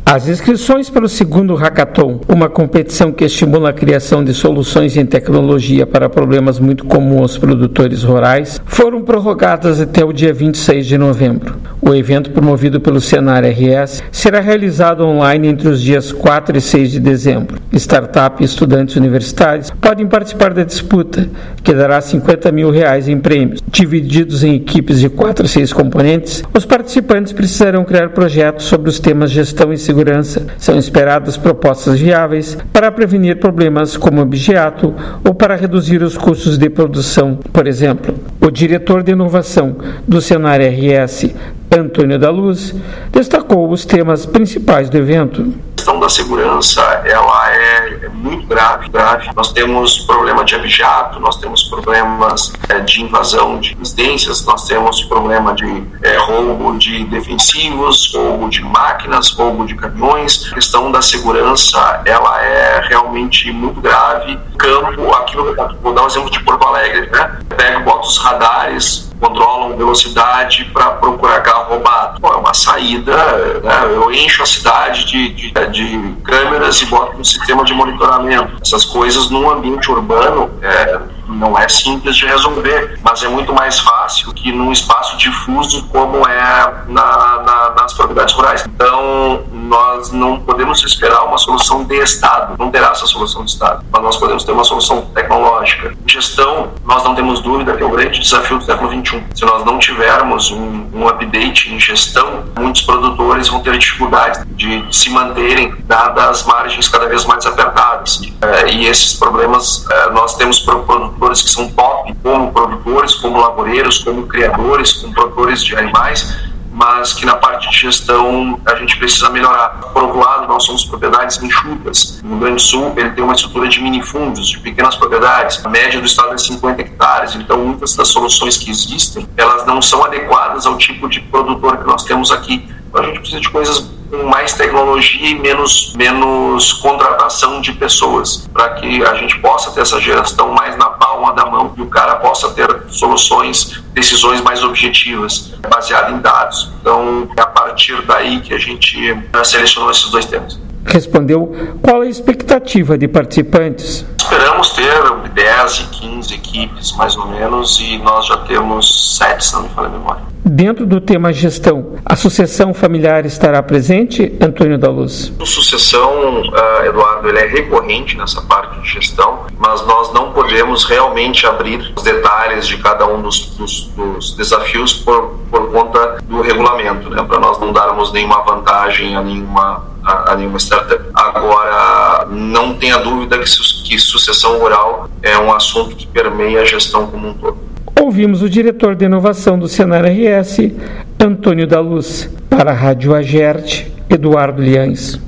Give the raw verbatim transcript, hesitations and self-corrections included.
As inscrições para o segundo Hackathon, uma competição que estimula a criação de soluções em tecnologia para problemas muito comuns aos produtores rurais, foram prorrogadas até o dia vinte e seis de novembro. O evento, promovido pelo Senar R S, será realizado online entre os dias quatro e seis de dezembro. Startup e estudantes universitários podem participar da disputa, que dará cinquenta mil reais em prêmios. Divididos em equipes de quatro a seis componentes, os participantes precisarão criar projetos sobre os temas gestão e segurança. São esperadas propostas viáveis para prevenir problemas como objeto ou para reduzir os custos de produção. Por exemplo, o diretor de inovação do Senar R S, Antônio da Luz, destacou os temas principais do evento. A questão da segurança, ela é, é muito grave, grave. Nós temos problema de abigeato, nós temos problemas é, de invasão de residências, nós temos problema de é, roubo de defensivos, roubo de máquinas, roubo de caminhões. A questão da segurança, ela é realmente muito grave. Campo, aqui no, vou dar um exemplo de Porto Alegre, né? Pega, bota os radares, controlam velocidade para procurar carro roubado. Bom, é uma saída, né? Eu encho a cidade de, de, de câmeras e boto um sistema de monitoramento. Essas coisas num ambiente urbano é, não é simples de resolver, mas é muito mais fácil que num espaço difuso como é na, na, nas propriedades rurais. Então, nós não podemos esperar uma solução de Estado, não terá essa solução de Estado, mas nós podemos ter uma solução tecnológica. Gestão, nós não temos dúvida que é o grande desafio do século vinte e um. Se nós não tivermos um, um update em gestão, muitos produtores vão ter dificuldades de se manterem, dadas as margens cada vez mais apertadas. É, e esses problemas, é, nós temos produtores que são top, como produtores, como lavoureiros, como criadores, como produtores de animais, mas que na parte de gestão a gente precisa melhorar. Por outro lado, nós somos propriedades enxutas. No Rio Grande do Sul, ele tem uma estrutura de minifundos, de pequenas propriedades. A média do estado é cinquenta hectares, então muitas das soluções que existem, elas não são adequadas ao tipo de produtor que nós temos aqui. Então a gente precisa de coisas com mais tecnologia e menos, menos contratação de pessoas, para que a gente possa ter essa gestão mais na palma da mão e o cara possa ter soluções, decisões mais objetivas, baseadas em dados. Então, é a partir daí que a gente selecionou esses dois temas. Respondeu qual é a expectativa de participantes. Esperamos ter dez, quinze equipes, mais ou menos, e nós já temos sete, se não me falha a memória. Dentro do tema gestão, a sucessão familiar estará presente, Antônio da Luz? A sucessão, uh, Eduardo, ele é recorrente nessa parte de gestão, mas nós não podemos realmente abrir os detalhes de cada um dos, dos, dos desafios por, por conta do regulamento, né, para nós não darmos nenhuma vantagem a nenhuma, a, a nenhuma startup. Agora, não tenha dúvida que, su, que sucessão rural é um assunto que permeia a gestão como um todo. Ouvimos o diretor de inovação do Senar R S, Antônio da Luz. Para a Rádio Agerte, Eduardo Liães.